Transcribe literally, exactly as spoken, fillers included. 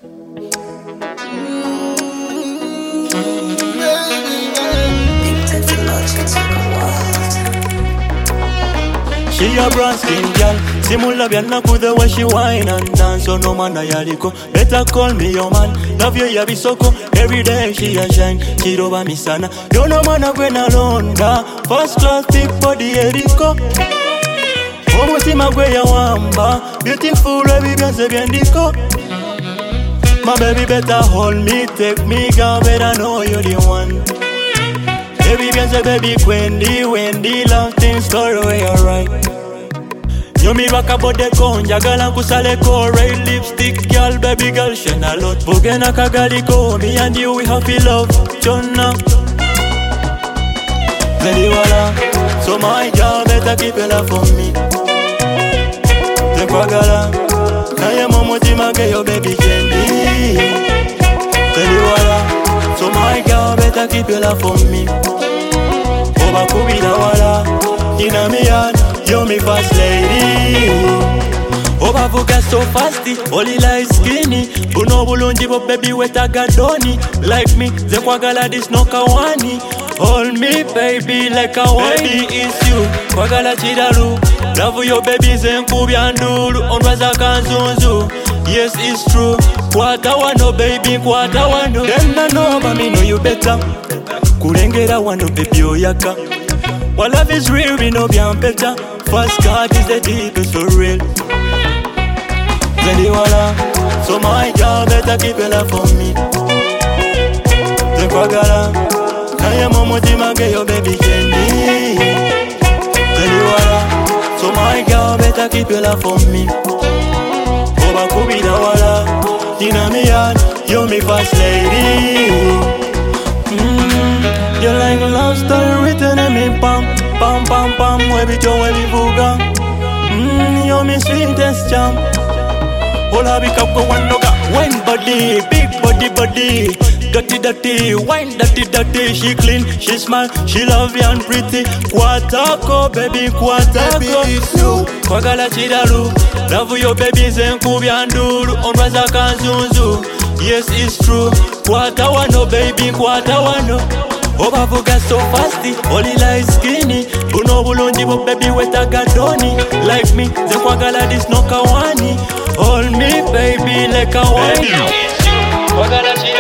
She a brown skin girl, simula biana kude when she whine and dance. So no man a yaliko, better call me your man. Love you ya bisoko, every day she a shine. She roba mi sana, don't no man a gwen alone da. First class thick body eriko. Omo si magwe ya wamba, beautiful baby bianse biendiko. My baby better hold me, take me, girl, better know you're the one. Baby bianse baby Wendy, Wendy, love things go away alright. You me rock about the conja, girl and kusale ko red lipstick, girl, baby girl, she na lot. Bugena kagali ko, me and you we have to love, Jonna. Ready wala, so my girl better keep your love for me. Te kwagala, kaya momo timage yo baby Kendi. Ready wala, so my girl better keep your love for me. Oba kubida wala, ina mi yard. You're me fast lady. Oba vuga so fasty, only like skinny. Uno bulunji bo baby weta gadoni. Like me, ze kwagala this no kawani. Hold me baby like a wine. Baby it's you, kwagala chidaru. Love your baby zenkubi andulu. Onwaza kanzunzu, yes it's true. Kwata wano baby, kwata wano. Then I know but me know you better. Kulengera wano baby oyaka. Well, love is real, we know beyond better. First God is the deepest for real. Zedi wala, so my girl better keep your love for me. Ze kwagala, kaya momo timage yo baby Kendi. Zedi wala, so my girl better keep your love for me. Oba kubida wala, ina mi yard, you're me first lady. Mm, you're like a love story written in me palm. Pam pam pam, webi jo webi buga. Mmm, you're my sweetest jam. Hola bika go one noga, wine body, big body body. Dirty dirty, wine dirty dirty. She clean, she smile, she lovely and pretty. Kwatako baby, kwatako. Baby it's you, kwagala chidaru. Love your baby zenkubi anduru. Onwaza kanzunzu, yes it's true. Kwata wano baby, kwata wano. Oba vuga so fasty, only like skinny. Uno bulunji bo baby weta gadoni. Like me, ze kwagala this no kawani. Hold me baby like a wine. Kwagala